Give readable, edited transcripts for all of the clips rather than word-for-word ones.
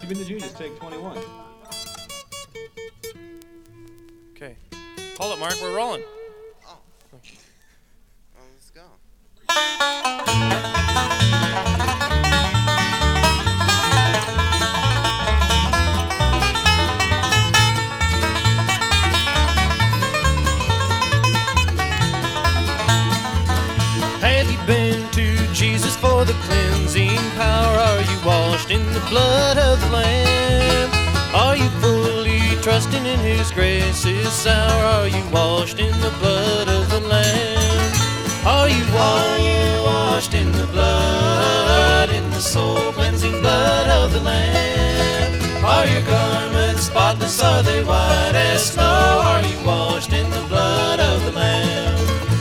Even the Juniors take 21. Okay. Hold it, Mark. We're rolling. Oh. Well, let's go. Have you been to Jesus for the cleansing power? Are you washed in the blood of the Lamb? Are you fully trusting in His grace is sour? Are you washed in the blood of the Lamb? Are you washed in the blood, in the soul cleansing blood of the Lamb? Are your garments spotless? Are they white as snow? Are you washed in the blood of the Lamb?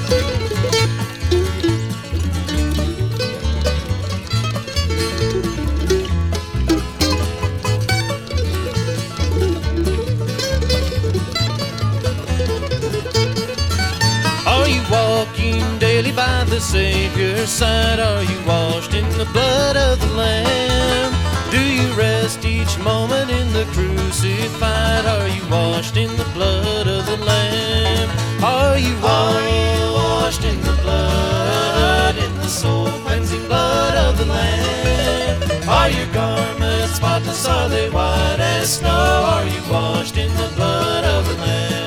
Are you walking daily by the Savior's side? Are you washed in the blood of the Lamb? Do you rest each moment in the crucified? Are you washed in the blood of the Lamb? Are you washed in the blood, in the soul cleansing blood of the Lamb? Are your garments spotless? Are they white as snow? Are you washed in the blood of the Lamb?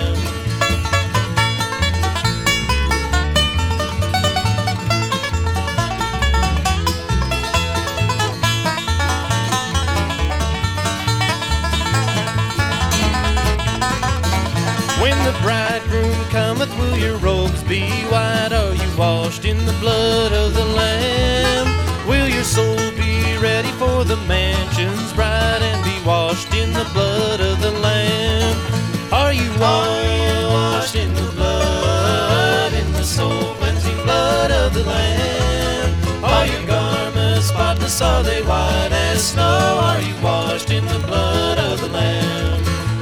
When the bridegroom cometh, will your robes be white? Are you washed in the blood of the Lamb? Will your soul be ready for the mansion's bride and be washed in the blood of the Lamb? Are you washed in the blood, in the soul cleansing blood of the Lamb? Are your garments spotless? Are they white as snow? Are you washed in the blood of the Lamb?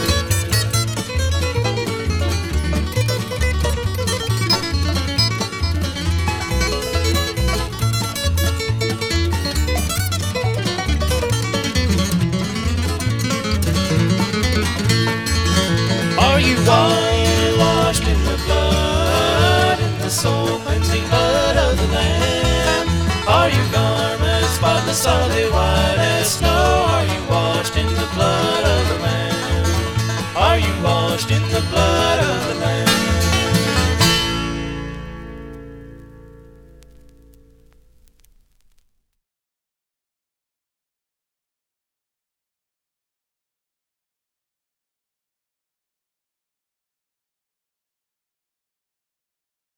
Are you washed in the blood, in the soul cleansing blood of the Lamb? Are your garments spotless? Are they white as snow?